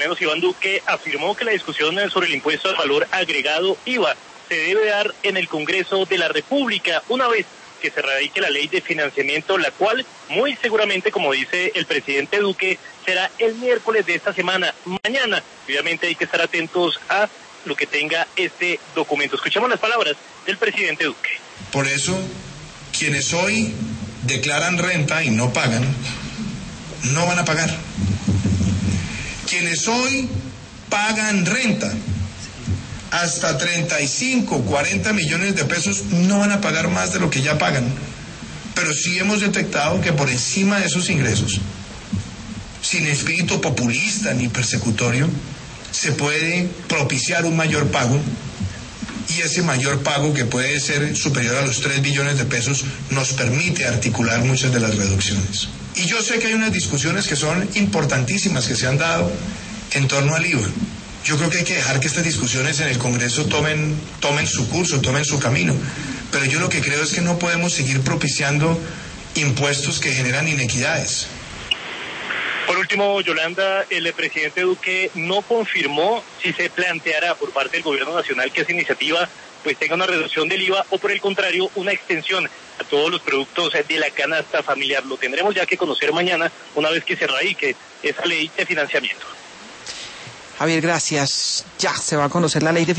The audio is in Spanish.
menos Iván Duque afirmó que la discusión sobre el impuesto al valor agregado IVA se debe dar en el Congreso de la República una vez que se radique la ley de financiamiento, la cual muy seguramente, como dice el presidente Duque, será el miércoles de esta semana. Mañana, obviamente, hay que estar atentos a lo que tenga este documento. Escuchemos las palabras del presidente Duque. Por eso, quienes hoy declaran renta y no pagan, no van a pagar. Quienes hoy pagan renta hasta 35, 40 millones de pesos no van a pagar más de lo que ya pagan. Pero sí hemos detectado que por encima de esos ingresos, sin espíritu populista ni persecutorio, se puede propiciar un mayor pago, y ese mayor pago, que puede ser superior a los 3 billones de pesos, nos permite articular muchas de las reducciones. Y yo sé que hay unas discusiones que son importantísimas que se han dado en torno al IVA. Yo creo que hay que dejar que estas discusiones en el Congreso tomen su curso, tomen su camino. Pero yo lo que creo es que no podemos seguir propiciando impuestos que generan inequidades. Por último, Yolanda, el presidente Duque no confirmó si se planteará por parte del gobierno nacional que esa iniciativa pues tenga una reducción del IVA o por el contrario una extensión a todos los productos de la canasta familiar. Lo tendremos ya que conocer mañana una vez que se radique esa ley de financiamiento. Javier, gracias. Ya se va a conocer la ley de